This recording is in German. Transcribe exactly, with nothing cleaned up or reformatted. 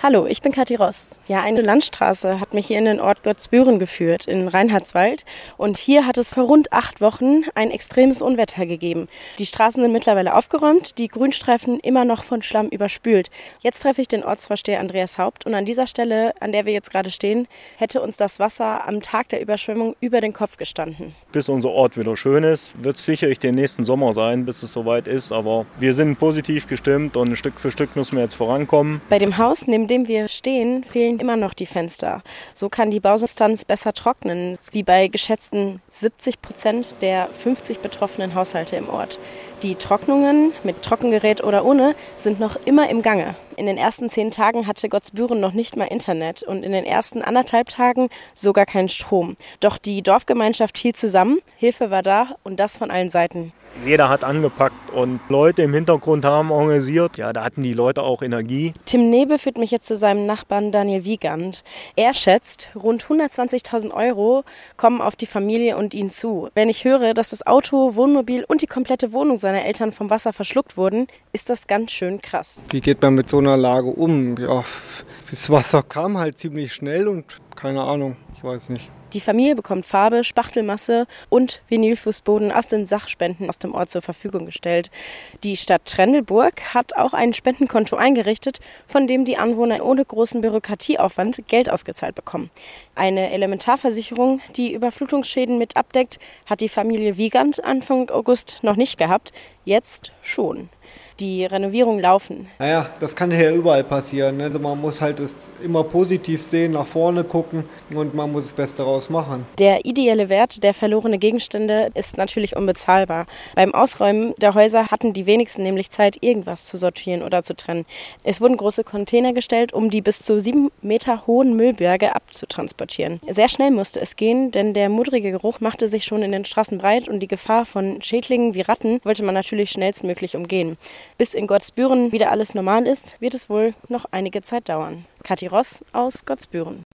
Hallo, ich bin Kathi Ross. Ja, eine Landstraße hat mich hier in den Ort Gottsbüren geführt, in Reinhardswald. Und hier hat es vor rund acht Wochen ein extremes Unwetter gegeben. Die Straßen sind mittlerweile aufgeräumt, die Grünstreifen immer noch von Schlamm überspült. Jetzt treffe ich den Ortsvorsteher Andreas Haupt und an dieser Stelle, an der wir jetzt gerade stehen, hätte uns das Wasser am Tag der Überschwemmung über den Kopf gestanden. Bis unser Ort wieder schön ist, wird es sicherlich den nächsten Sommer sein, bis es soweit ist. Aber wir sind positiv gestimmt und Stück für Stück müssen wir jetzt vorankommen. Bei dem Haus, neben dem wir stehen, fehlen immer noch die Fenster. So kann die Bausubstanz besser trocknen, wie bei geschätzten siebzig Prozent der fünfzig betroffenen Haushalte im Ort. Die Trocknungen, mit Trockengerät oder ohne, sind noch immer im Gange. In den ersten zehn Tagen hatte Gottsbüren noch nicht mal Internet und in den ersten anderthalb Tagen sogar keinen Strom. Doch die Dorfgemeinschaft hielt zusammen, Hilfe war da und das von allen Seiten. Jeder hat angepackt und Leute im Hintergrund haben organisiert. Ja, da hatten die Leute auch Energie. Tim Nebe führt mich jetzt zu seinem Nachbarn Daniel Wiegand. Er schätzt, rund hundertzwanzigtausend Euro kommen auf die Familie und ihn zu. Wenn ich höre, dass das Auto, Wohnmobil und die komplette Wohnung seiner Eltern vom Wasser verschluckt wurden, ist das ganz schön krass. Wie geht man mit so einer Lage um? Ja, das Wasser kam halt ziemlich schnell und keine Ahnung, ich weiß nicht. Die Familie bekommt Farbe, Spachtelmasse und Vinylfußboden aus den Sachspenden aus dem Ort zur Verfügung gestellt. Die Stadt Trendelburg hat auch ein Spendenkonto eingerichtet, von dem die Anwohner ohne großen Bürokratieaufwand Geld ausgezahlt bekommen. Eine Elementarversicherung, die Überflutungsschäden mit abdeckt, hat die Familie Wiegand Anfang August noch nicht gehabt, jetzt schon. Die Renovierungen laufen. Naja, das kann ja überall passieren. Also man muss halt es immer positiv sehen, nach vorne gucken und man muss das Beste daraus machen. Der ideelle Wert der verlorenen Gegenstände ist natürlich unbezahlbar. Beim Ausräumen der Häuser hatten die wenigsten nämlich Zeit, irgendwas zu sortieren oder zu trennen. Es wurden große Container gestellt, um die bis zu sieben Meter hohen Müllberge abzutransportieren. Sehr schnell musste es gehen, denn der modrige Geruch machte sich schon in den Straßen breit und die Gefahr von Schädlingen wie Ratten wollte man natürlich schnellstmöglich umgehen. Bis in Gottsbüren wieder alles normal ist, wird es wohl noch einige Zeit dauern. Kathi Ross aus Gottsbüren.